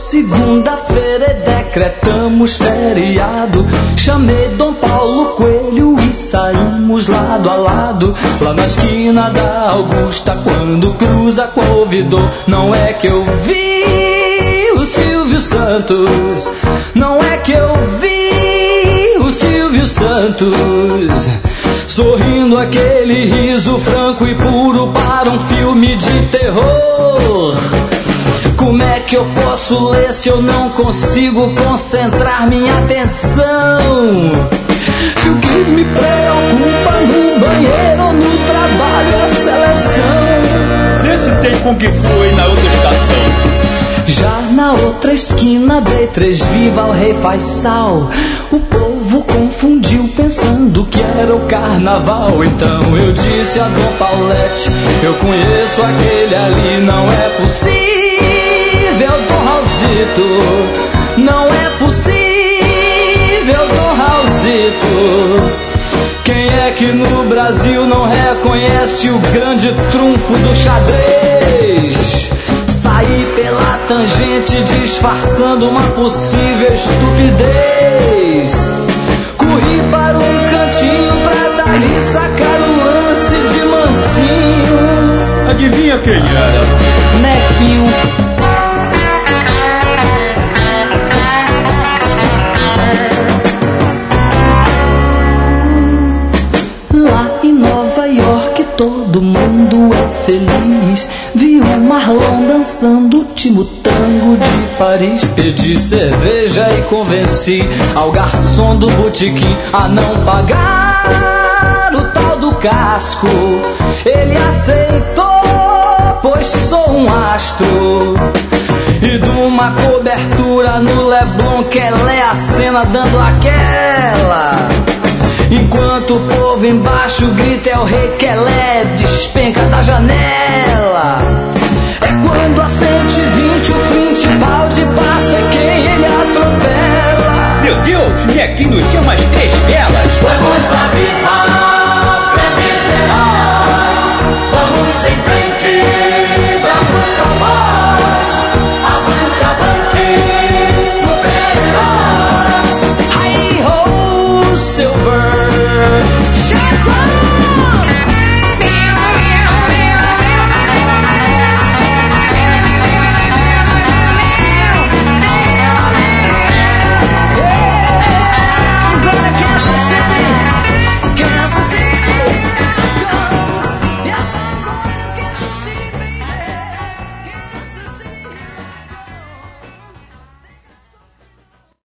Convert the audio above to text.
segunda-feira e decretamos feriado. Chamei Dom Paulo Coelho e saímos lado a lado, lá na esquina da Augusta, quando cruza com o ouvidor. Não é que eu vi o Silvio Santos, não é que eu vi o Silvio Santos, sorrindo aquele riso franco e puro para um filme de terror. Como é que eu posso ler se eu não consigo concentrar minha atenção? Se o que me preocupa no banheiro ou no trabalho é a seleção. Vê se tem Kung Fu aí na outra estação. Já na outra esquina dei 3 viva ao rei Faisal. O povo confundiu pensando que era o carnaval. Então eu disse a Dom Paulette, eu conheço aquele ali. Não é possível, Dom Raulzito, não é possível, Dom Raulzito. Quem é que no Brasil não reconhece o grande trunfo do xadrez? Saí pela tangente disfarçando uma possível estupidez. Corri para um cantinho pra dali sacar um lance de mansinho. Adivinha quem era? Nequinho. Lá em Nova York todo mundo é feliz. Vi o Marlon dançando o último tango de Paris. Pedi cerveja e convenci ao garçom do botequim a não pagar o tal do casco. Ele aceitou, pois sou um astro. E de uma cobertura no Leblon, que ela é a cena dando aquela. Enquanto o povo embaixo grita é o rei Quelé, despenca da janela. É quando a 120 o Fittipaldi passa e quem ele atropela. Meu Deus, Nequinho tinha umas 3 pernas.